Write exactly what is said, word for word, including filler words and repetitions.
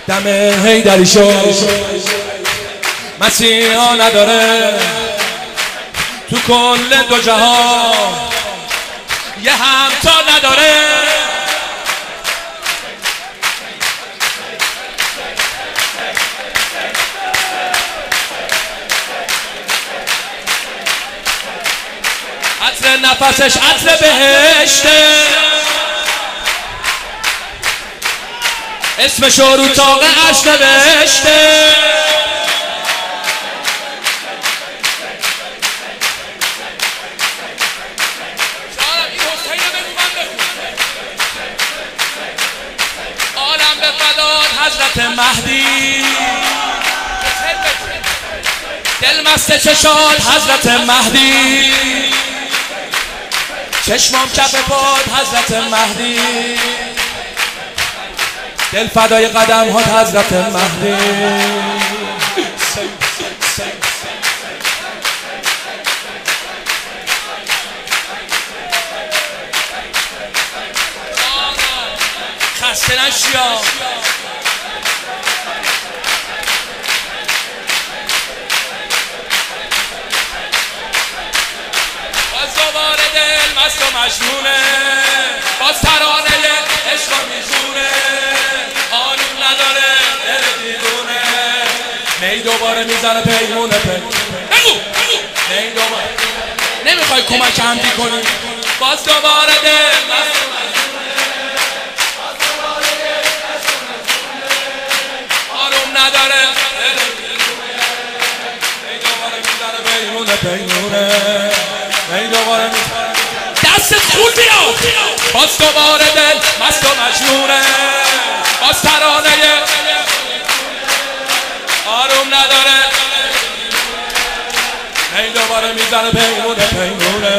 دم حیدری شو مسیحا نداره تو کل دو جهان یه همتا نداره. عطر نفسش عطر بهشته، اسمشو رو تاق عرش نوشته. عالم به فداد حضرت مهدی، دل مست چشات حضرت مهدی، چشمام کف پاد حضرت مهدی، دل فدای قدم هات حضرت مهدی. خسته نشیا باز دوباره دل مست و مجنونه، باز ترانه عشق میخونه، قانون نداره دل دیوونه، می دوباره میزنه پیمونه پی بگو می دوباره نمیخوای کمک همدی کنی، باز دوباره دل مست و مجنونه، باز دوباره دل مست و مجنونه، قانون نداره دل دیوونه، می دوباره میزنه پیمونه پیمونه، می دوباره میزنه دستت خون بیاد، باز دوباره دل مست و مجنونه، باز ترانه آروم نداره، می دوباره میزنه پیمونه پیمونه،